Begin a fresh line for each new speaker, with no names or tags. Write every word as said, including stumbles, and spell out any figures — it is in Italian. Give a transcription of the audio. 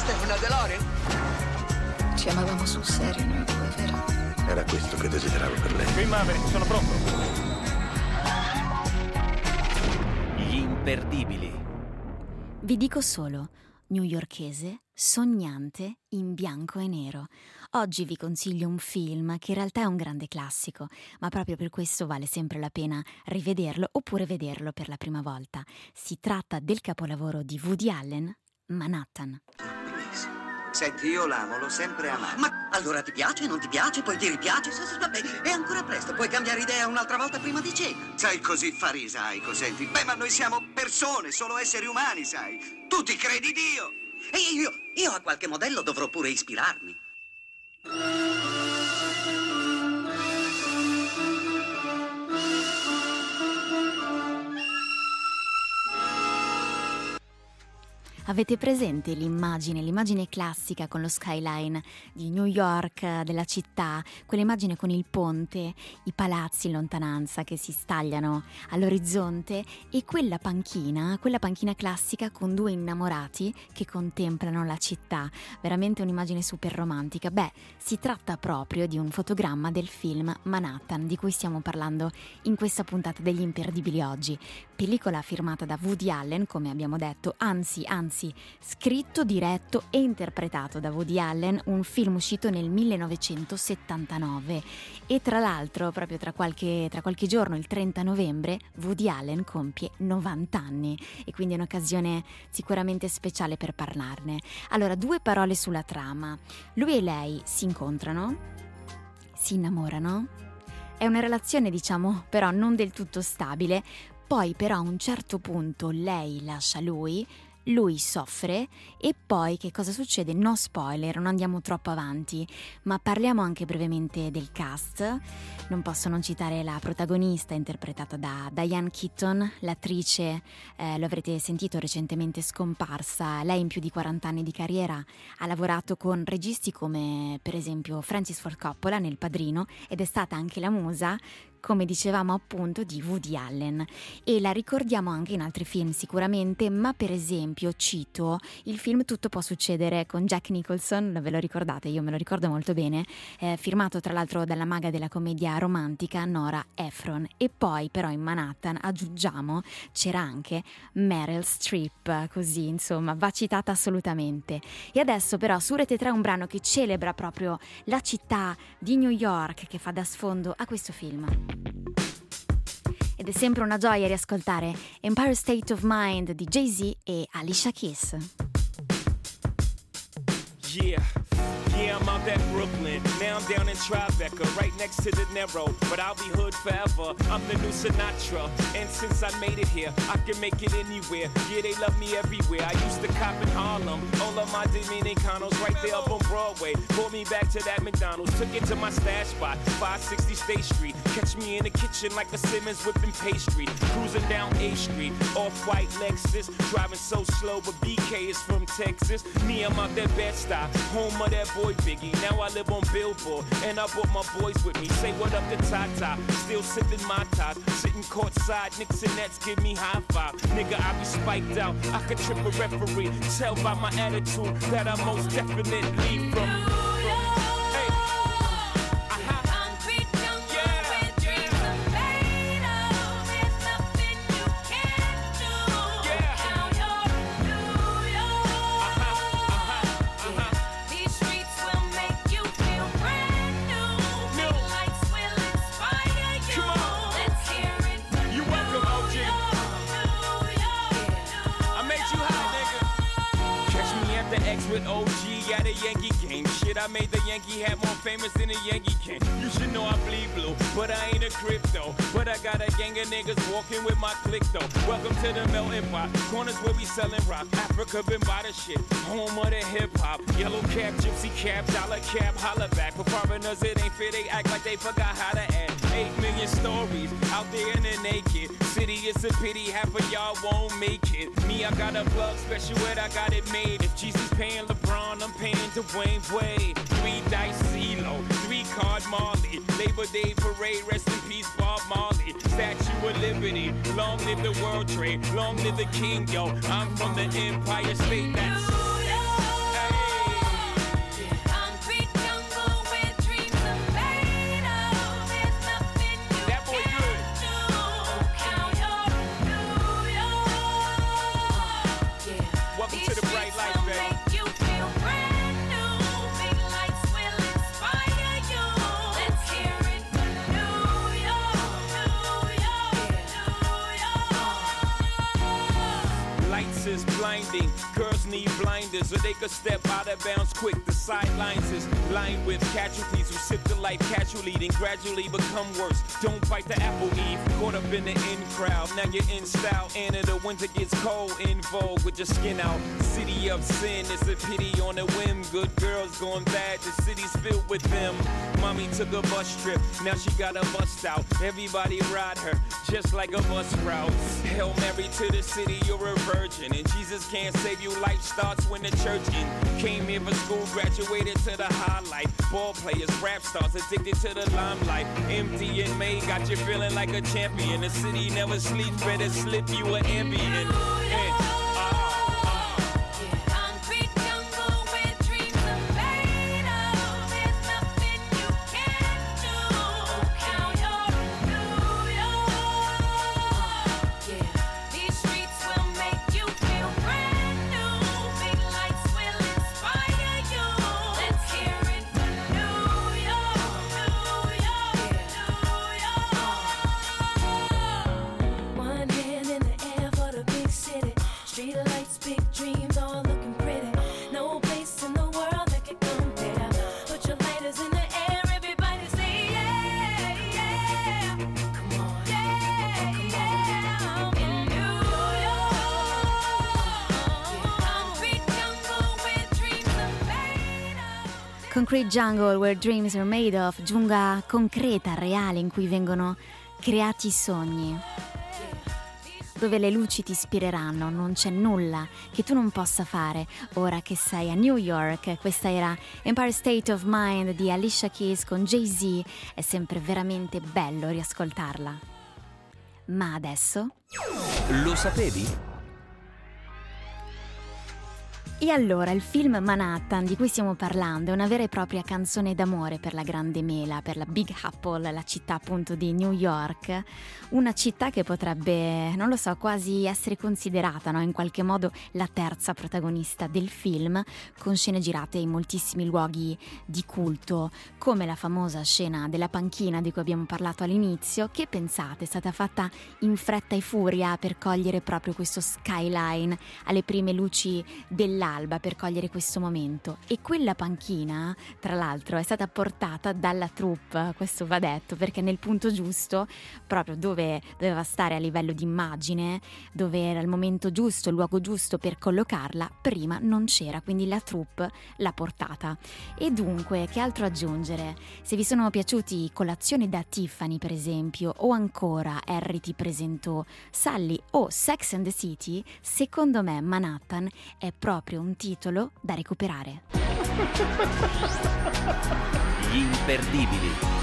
Questa è una DeLorean?
Ci amavamo sul serio noi due, vero?
Era questo che desideravo per lei.
Qui Maverick, sono pronto.
Gli imperdibili.
Vi dico solo, newyorkese, sognante, in bianco e nero. Oggi vi consiglio un film che in realtà è un grande classico, ma proprio per questo vale sempre la pena rivederlo oppure vederlo per la prima volta. Si tratta del capolavoro di Woody Allen, Manhattan.
Senti, io l'amo, l'ho sempre amato.
Ma allora ti piace, non ti piace, poi ti ripiace? Vabbè, è ancora presto, puoi cambiare idea un'altra volta prima di cena.
Sei così farisaico, senti. Beh, ma noi siamo persone, solo esseri umani, sai. Tu ti credi Dio?
E io, io a qualche modello dovrò pure ispirarmi.
Avete presente l'immagine, l'immagine classica con lo skyline di New York, della città, quell'immagine con il ponte, i palazzi in lontananza che si stagliano all'orizzonte e quella panchina, quella panchina classica con due innamorati che contemplano la città, veramente un'immagine super romantica. Beh, si tratta proprio di un fotogramma del film Manhattan di cui stiamo parlando in questa puntata degli imperdibili oggi, pellicola firmata da Woody Allen, come abbiamo detto, anzi, anzi scritto, diretto e interpretato da Woody Allen, un film uscito nel millenovecentosettantanove e tra l'altro proprio tra qualche, tra qualche giorno, il trenta novembre, Woody Allen compie novanta anni e quindi è un'occasione sicuramente speciale per parlarne. Allora, due parole sulla trama. Lui e lei si incontrano, si innamorano, è una relazione diciamo però non del tutto stabile, poi però a un certo punto lei lascia lui, lui soffre e poi che cosa succede? No spoiler, non andiamo troppo avanti, ma parliamo anche brevemente del cast. Non posso non citare la protagonista interpretata da Diane Keaton, l'attrice, eh, lo avrete sentito, recentemente scomparsa. Lei in più di quaranta anni di carriera ha lavorato con registi come per esempio Francis Ford Coppola nel Padrino ed è stata anche la musa, come dicevamo appunto, di Woody Allen e la ricordiamo anche in altri film sicuramente, ma per esempio cito il film Tutto può succedere con Jack Nicholson, ve lo ricordate? Io me lo ricordo molto bene, eh, firmato tra l'altro dalla maga della commedia romantica Nora Ephron. E poi però in Manhattan, aggiungiamo, c'era anche Meryl Streep, così insomma va citata assolutamente. E adesso però su Rete tre un brano che celebra proprio la città di New York, che fa da sfondo a questo film. Ed è sempre una gioia riascoltare Empire State of Mind di Jay-Z e Alicia Keys.
Yeah, yeah, I'm out at Brooklyn. Now I'm down in Tribeca, right next to the Narrow. But I'll be hood forever. I'm the new Sinatra. And since I made it here, I can make it anywhere. Yeah, they love me everywhere. I used to cop in Harlem. All of my Dominicanos right there up on Broadway. Pulled me back to that McDonald's. Took it to my stash spot, five sixty State Street. Catch me in the kitchen like a Simmons whipping pastry. Cruising down A Street, off-white Lexus. Driving so slow, but B K is from Texas. Me, I'm out that Bed-Stuy, home of that boy Biggie. Now I live on Billboard, and I brought my boys with me. Say what up to Tata, still sipping my top. Sitting courtside, Knicks and Nets give me high five. Nigga, I be spiked out, I could trip a referee. Tell by my attitude that I most definitely from. With O G at a Yankee game. Shit, I made the Yankee hat more famous than a Yankee can. You should know I bleed blue, but I ain't a crypto. But I got a gang of niggas walking with my click though. Welcome to the melting pot. Corners where we sellin' rock. Africa been by the shit. Home of the hip hop. Yellow cap, gypsy cap, dollar cap, holla back. For foreigners it ain't fair, they act like they forgot how to act. Eight million stories out there in the naked city. It's a pity half of y'all won't make it. Me, I got a plug special ed, I got it made. If Jesus paying LeBron, I'm paying Dwayne Wade. Three dice CeeLo, three card Marley. Labor Day parade, rest in peace Bob Marley. Statue of Liberty, long live the World Trade, long live the King, yo. I'm from the Empire State, that's... Hey. lights is blinding. Girls need blinders or they could step out of bounds quick. The sidelines is lined with casualties who sip the life casually, then gradually become worse. Don't bite the apple, Eve. Caught up in the in crowd, now you're in style. And the winter gets cold, in vogue with your skin out. City of sin, it's a pity on a whim. Good girls going bad, the city's filled with them. Mommy took a bus trip, now she got a bust out. Everybody ride her, just like a bus route. Hail Mary to the city, you're a virgin. And Jesus can't save you, life starts when the church in. Came here for school, graduated to the highlight. Ball players, rap stars, addicted to the limelight. Empty and May got you feeling like a champion. The city never sleeps, better slip you an ambient. And,
Concrete Jungle, Where Dreams Are Made Of, giungla concreta, reale, in cui vengono creati i sogni, dove le luci ti ispireranno, non c'è nulla che tu non possa fare ora che sei a New York. Questa era Empire State of Mind di Alicia Keys con Jay-Z, è sempre veramente bello riascoltarla. Ma adesso...
Lo sapevi?
E allora il film Manhattan di cui stiamo parlando è una vera e propria canzone d'amore per la Grande Mela, per la Big Apple, la città appunto di New York, una città che potrebbe, non lo so, quasi essere considerata, no, in qualche modo la terza protagonista del film, con scene girate in moltissimi luoghi di culto, come la famosa scena della panchina di cui abbiamo parlato all'inizio, che pensate è stata fatta in fretta e furia per cogliere proprio questo skyline alle prime luci dell'alba, per cogliere questo momento. E quella panchina, tra l'altro, è stata portata dalla troupe, questo va detto, perché nel punto giusto, proprio dove doveva stare a livello di immagine, dove era il momento giusto, il luogo giusto per collocarla, prima non c'era, quindi la troupe l'ha portata. E dunque, che altro aggiungere? Se vi sono piaciuti Colazione da Tiffany, per esempio, o ancora Harry ti presentò Sally o Sex and the City, secondo me Manhattan è proprio un titolo da recuperare.
Gli imperdibili.